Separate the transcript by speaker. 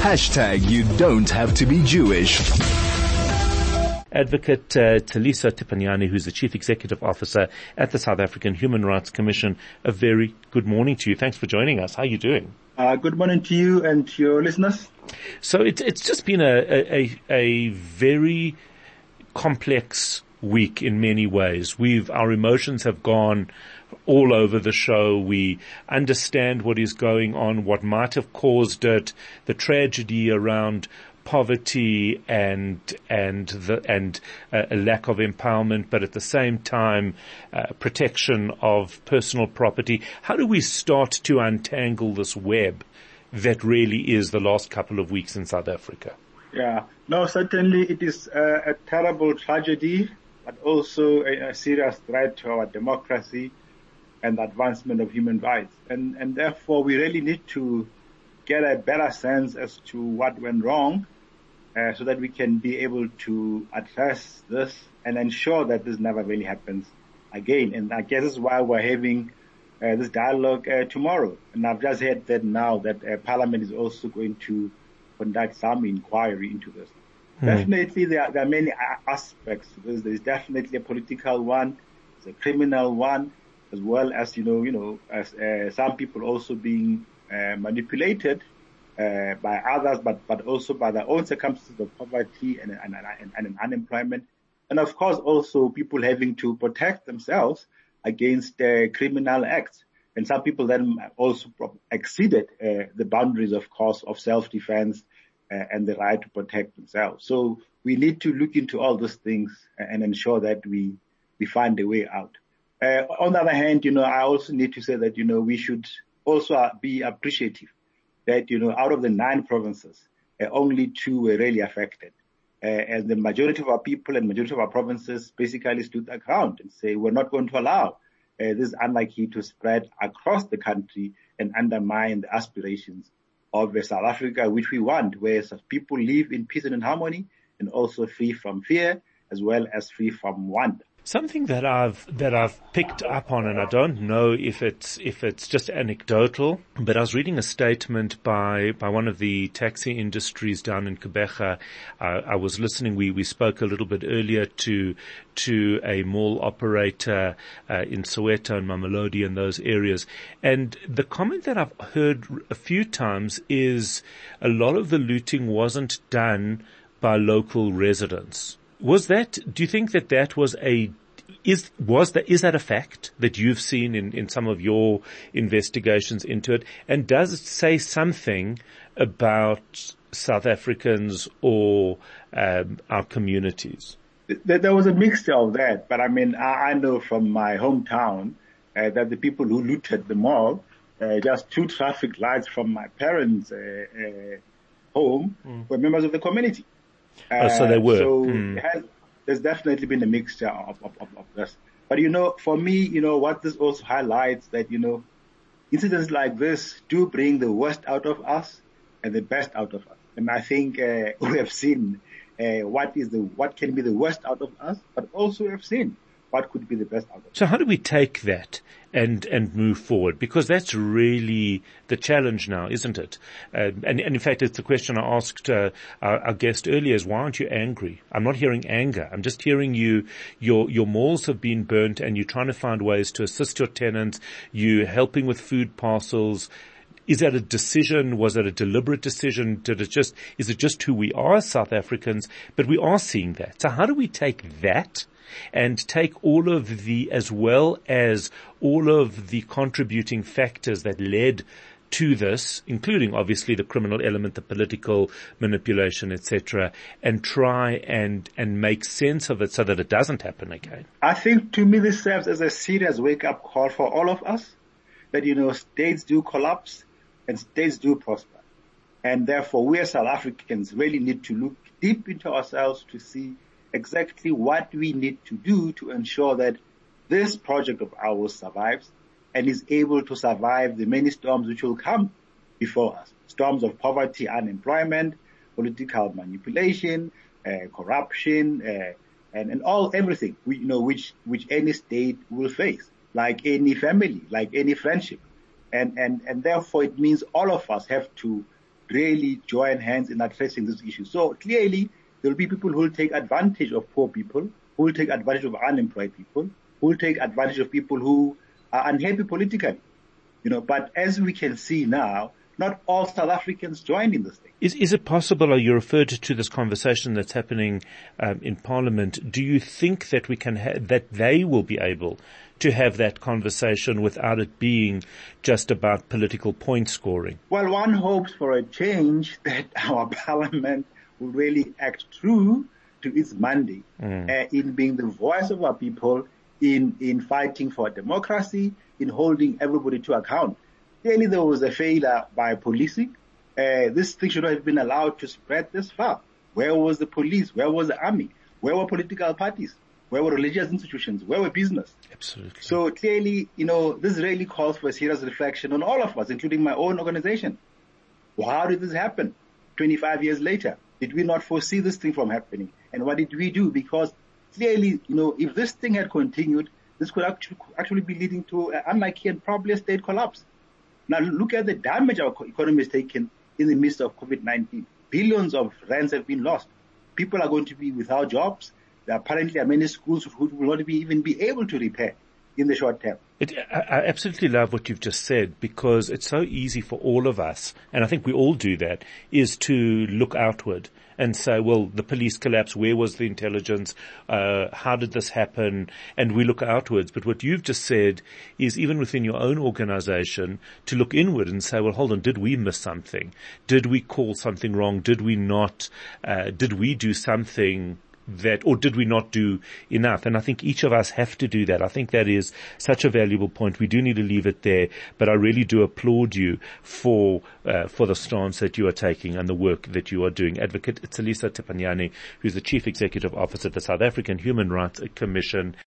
Speaker 1: You don't have to be Jewish.
Speaker 2: Advocate Taliso Tipanyani, who's the Chief Executive Officer at the South African Human Rights Commission, a very good morning to you. Thanks for joining us. How are you doing?
Speaker 3: Good morning to you and to your listeners.
Speaker 2: So it's just been a very complex week in many ways. Our emotions have gone all over the show. We understand what is going on, what might have caused it, the tragedy around poverty and a lack of empowerment, but at the same time, protection of personal property. How do we start to untangle this web that really is the last couple of weeks in South Africa?
Speaker 3: Yeah, no, certainly it is a terrible tragedy, but also a serious threat to our democracy and the advancement of human rights. And therefore, we really need to get a better sense as to what went wrong, so that we can be able to address this and ensure that this never really happens again. And I guess this is why we're having this dialogue tomorrow. And I've just heard that now that Parliament is also going to conduct some inquiry into this. Definitely, there are many aspects to this. There's definitely a political one, there's a criminal one, as well as as some people also being manipulated by others, but also by their own circumstances of poverty and unemployment, and of course also people having to protect themselves against criminal acts. And some people then also exceeded the boundaries, of course, of self-defense and the right to protect themselves. So we need to look into all those things and ensure that we find a way out. On the other hand, I also need to say that, we should also be appreciative that, out of the 9 provinces, only 2 were really affected. And the majority of our people and majority of our provinces basically stood their ground and say, we're not going to allow this anarchy to spread across the country and undermine the aspirations of South Africa, which we want, where people live in peace and in harmony and also free from fear as well as free from want.
Speaker 2: Something that I've picked up on, and I don't know if it's just anecdotal, but I was reading a statement by one of the taxi industries down in Gqeberha. I was listening. We spoke a little bit earlier to a mall operator in Soweto and Mamelodi and those areas, and the comment that I've heard a few times is a lot of the looting wasn't done by local residents. Do you think that was is that a fact that you've seen in some of your investigations into it? And does it say something about South Africans or our communities?
Speaker 3: There was a mixture of that, but I know from my hometown that the people who looted the mall, just 2 traffic lights from my parents' home, were members of the community.
Speaker 2: So they were.
Speaker 3: There's definitely been a mixture of this. But, for me, what this also highlights that, incidents like this do bring the worst out of us and the best out of us. And I think we have seen what can be the worst out of us, but also we have seen what could be the best out of us.
Speaker 2: So how do we take that and move forward? Because that's really the challenge now, isn't it? And in fact, it's the question I asked our guest earlier is, why aren't you angry? I'm not hearing anger. I'm just hearing your malls have been burnt and you're trying to find ways to assist your tenants. You're helping with food parcels. Is that a decision? Was it a deliberate decision? Is it just who we are as South Africans? But we are seeing that. So how do we take that and take as well as all of the contributing factors that led to this, including obviously the criminal element, the political manipulation, etc., and try and make sense of it so that it doesn't happen again?
Speaker 3: I think to me this serves as a serious wake-up call for all of us that, states do collapse and states do prosper. And therefore we as South Africans really need to look deep into ourselves to see exactly what we need to do to ensure that this project of ours survives and is able to survive the many storms which will come before us. Storms of poverty, unemployment, political manipulation, corruption, and everything which any state will face, like any family, like any friendship. And therefore it means all of us have to really join hands in addressing this issue. So clearly, there will be people who will take advantage of poor people, who will take advantage of unemployed people, who will take advantage of people who are unhappy politically. But as we can see now, not all South Africans joined in this thing.
Speaker 2: Is it possible, or you referred to this conversation that's happening in Parliament, do you think that we can that they will be able to have that conversation without it being just about political point scoring?
Speaker 3: Well, one hopes for a change that our Parliament will really act true to its mandate in being the voice of our people, in fighting for democracy, in holding everybody to account. Clearly, there was a failure by policing. This thing should not have been allowed to spread this far. Where was the police? Where was the army? Where were political parties? Where were religious institutions? Where were business?
Speaker 2: Absolutely.
Speaker 3: So clearly, this really calls for a serious reflection on all of us, including my own organization. How did this happen 25 years later? Did we not foresee this thing from happening? And what did we do? Because clearly, if this thing had continued, this could actually be leading to an unlikely and probably a state collapse. Now look at the damage our economy has taken in the midst of COVID-19. Billions of rands have been lost. People are going to be without jobs. There apparently are many schools who will not even be able to repair in the short term.
Speaker 2: I absolutely love what you've just said, because it's so easy for all of us, and I think we all do that, is to look outward and say, well, the police collapse, where was the intelligence, how did this happen, and we look outwards. But what you've just said is, even within your own organization, to look inward and say, well, hold on, did we miss something? Did we call something wrong? Did we not, did we do something or did we not do enough? And I think each of us have to do that. I think that is such a valuable point. We do need to leave it there, but I really do applaud you for the stance that you are taking and the work that you are doing. Advocate Tsalisa Tipanyane, who's the Chief Executive Officer of the South African Human Rights Commission.